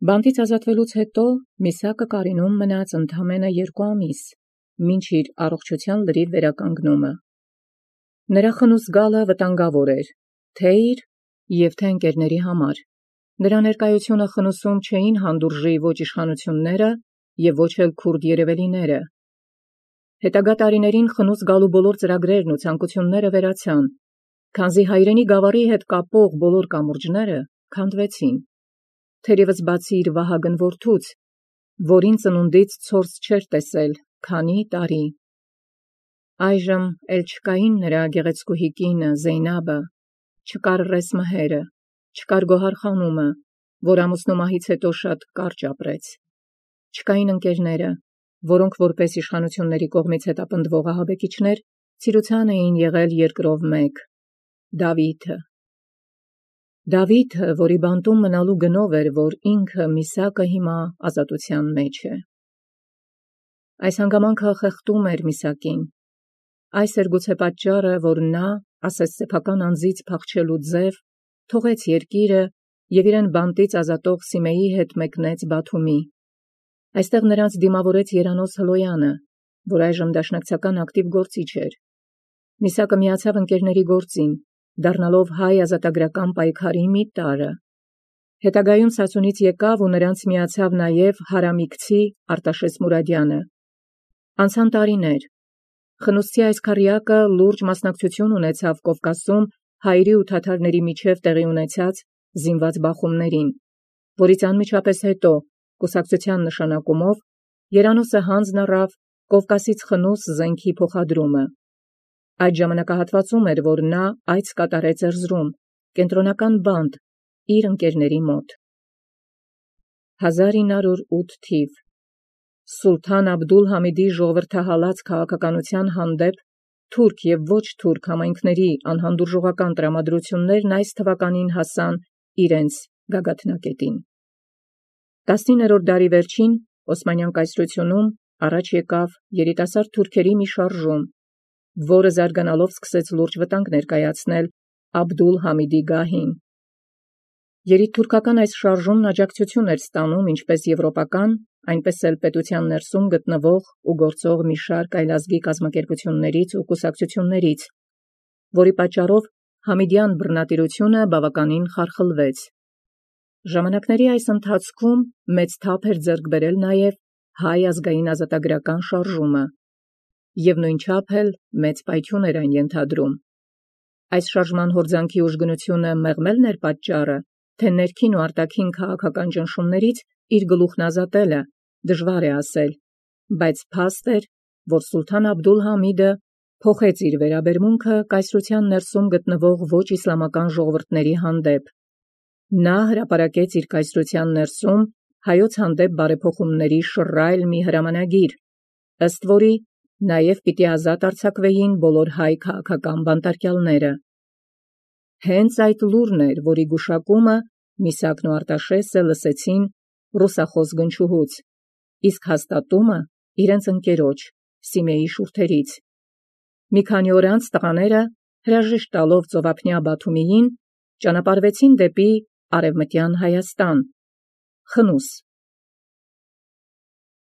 Բանտից ազատվելուց հետո Միսակը Կարինում մնաց ընդամենը 2 ամիս, մինչ իր առողջության լրիվ վերականգնումը։ Նրա խնուս գալը վտանգավոր էր, թե իր և թե ընկերների համար։ Նրա ներկայությունը խնուսում չէին հանդուրժի ոչ իշխանությունները և ոչ էլ քուրդ երևելիները։ Հետագա տարիներին խնուս գալու բոլոր ծրագրերն ու ցանկությունները վերացան, քանզի հայրենի գավառի հետ կապող բոլոր կամուրջները քանդվեցին։ Թերևս բացի իր վահագն որդուց, որին ծնունդից ցորս չէր տեսել քանի տարի։ Այժմ էլ չկային նրա գեղեցկուհի կինը Զեյնաբը, չկար Ռես Մհերը, չկար Գոհար խանումը, որ ամուսնու մահից հետո շատ կարճ ապրեց։ Չկային ընկերները, որոնք որպես իշխանությունների կողմից հետապնդվող ահաբեկիչներ ցիրուցան էին եղել երկրով մեկ՝ Դավիթը, որի բանտում մնալու գնով էր, որ ինքը Միսակը հիմա ազատության մեջ է։ Այս հանգամանքը խեղդում էր Միսակին։ Այս էր գուցե պատճառը, որ նա, ասես սեփական անձից փախչելու ձև, թողեց երկիրը և իրեն բանտից ազատող Սիմեի հետ մեկնեց Բաթումի։ Այստեղ նրանց դիմավորեց Երանոս Հլոյանը, որ այժմ դաշնակցական ակտիվ գործիչ էր։ Միսակը միացավ ընկերների գործին, դառնալով հայ ազատագրական պայքարի մի տարրը։ Հետագայում Սասունից եկավ ու նրանց միացավ նաև Հարամիկցի Արտաշես Մուրադյանը։ Անցան տարիներ։ Խնուսցի այս քառյակը լուրջ մասնակցություն ունեցավ Կովկասում հայերի ու թաթարների միջև տեղի ունեցած զինված բախումներին, որից անմիջապես հետո կուսակցության նշանակումով Երանոսը հանձն առավ Կովկասից խնուս զենքի փոխադրումը։ Այդ ժամանակահատվածում էր, որ նա այց կատարեց Էրզրում, կենտրոնական բանտ, իր ընկերների մոտ։ 1908 թիվ. Սուլթան Աբդուլ-Համիդի ժողովրդահալած քաղաքականության հանդեպ թուրք և ոչ թուրք համայնքների անհանդուրժողական տրամադրություններն այս թվականին հասան իրենց գագաթնակետին։ 19-րդ դարի վերջին Օսմանյան կայսրությունում առաջ եկավ երիտասարդ թուրքերի մի շարժում, որը զարգանալով սկսեց լուրջ վտանգ ներկայացնել Աբդուլ-Համիդի գահին։ Երիտթուրքական այս շարժումն աջակցություն էր ստանում ինչպես եվրոպական, այնպես էլ պետության ներսում գտնվող ու գործող մի շարք այլազգի կազմակերպություններից ու կուսակցություններից, որի պատճառով Համիդյան բռնատիրությունը բավականին խարխլվեց։ Ժամանակների այս ընթացքում մեծ թափ էր ձեռք բերել նաև հայ ազգային ազատագրական շարժումը, և նույնչափ էլ մեծ պայթյուն էր այն ենթադրում։ Այս շարժման հորձանքի ուժգնությունը մեղմելն էր պատճառը, թե ներքին ու արտաքին քաղաքական ճնշումներից իր գլուխն ազատելը, դժվար է ասել, բայց փաստ էր, որ Սուլթան Աբդուլ-Համիդը փոխեց իր վերաբերմունքը կայսրության ներսում գտնվող ոչ իսլամական ժողովուրդների հանդեպ։ Նա հրապարակեց իր կայսրության ներսում հայոց հանդեպ բարեփոխումների շռայլ մի հրամանագիր, ըստ որի նաև պիտի ազատ արձակվեին բոլոր հայ քաղաքական բանտարկյալները։ Հենց այդ լուրն էր, որի գուշակումը Միսակն ու Արտաշեսը լսեցին ռուսախոս գնչուհուց, իսկ հաստատումը իրենց ընկերոջ Սիմեի շուրթերից։ Մի քանի օր անց տղաները, հրաժեշտ տալով ծովափնյա Բաթումիին, ճանապարհվեցին դեպի Արևմտյան Հայաստան, խնուս,